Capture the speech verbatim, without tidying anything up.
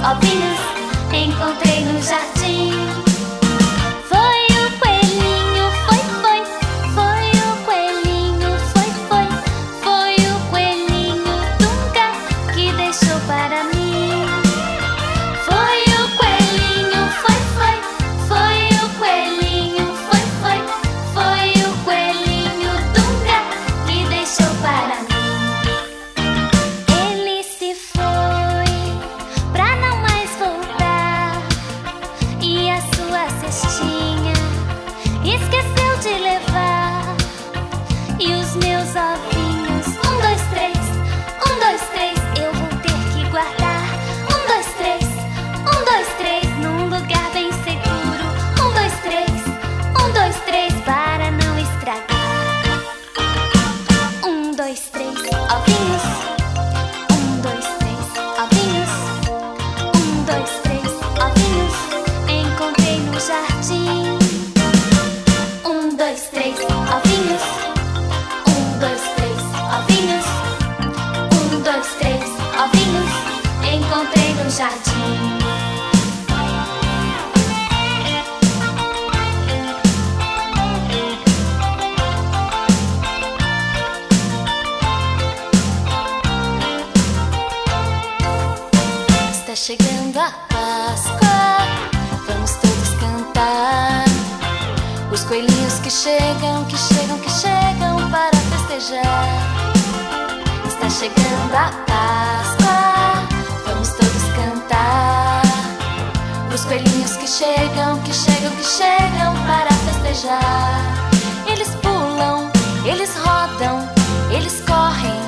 ovinhos encontrei no jardim. Foi o coelhinho, foi, foi. Foi o coelhinho, foi, foi. Foi o coelhinho Dunga que deixou para mim. Foi o coelhinho, foi, foi. Foi o coelhinho, foi, foi. Foi o coelhinho Dunga que deixou para mim. Ele se foi pra não mais voltar, e a sua cestinha esqueceu de levar. E os meus ovinhos, um, dois, três, um, dois, três, eu vou ter que guardar. Um, dois, três, um, dois, três, num lugar bem seguro. Um, dois, três, um, dois, três, para não estragar. Um, dois, três, ovinhos. Um, dois, três, ovinhos. Um, dois, três, ovinhos encontrei no jardim. Um, dois, três, ovinhos. Um, dois, três, ovinhos. Um, dois, três, ovinhos encontrei no jardim. Está chegando a Páscoa, vamos todos cantar. Os coelhinhos que chegam, que chegam, que chegam para festejar. Está chegando a Páscoa, vamos todos cantar. Os coelhinhos que chegam, que chegam, que chegam para festejar. Eles pulam, eles rodam, eles correm,